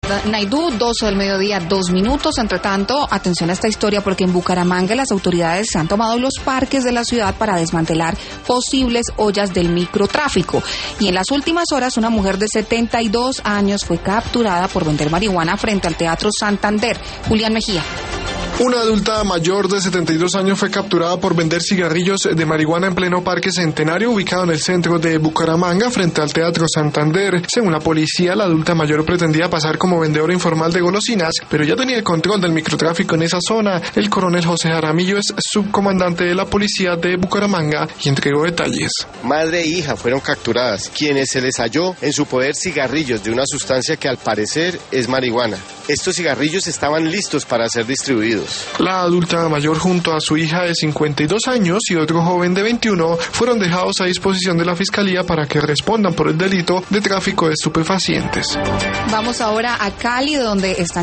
Naidú, 12 del mediodía, 2 minutos. Entre tanto, atención a esta historia porque en Bucaramanga las autoridades han tomado los parques de la ciudad para desmantelar posibles ollas del microtráfico. Y en las últimas horas, una mujer de 72 años fue capturada por vender marihuana frente al Teatro Santander. Julián Mejía. Una adulta mayor de 72 años fue capturada por vender cigarrillos de marihuana en pleno Parque Centenario, ubicado en el centro de Bucaramanga, frente al Teatro Santander. Según la policía, la adulta mayor pretendía pasar como vendedora informal de golosinas, pero ya tenía el control del microtráfico en esa zona. El coronel José Jaramillo es subcomandante de la policía de Bucaramanga y entregó detalles. Madre e hija fueron capturadas, quienes se les halló en su poder cigarrillos de una sustancia que al parecer es marihuana. Estos cigarrillos estaban listos para ser distribuidos. La adulta mayor junto a su hija de 52 años y otro joven de 21 fueron dejados a disposición de la Fiscalía para que respondan por el delito de tráfico de estupefacientes. Vamos ahora a Cali, donde están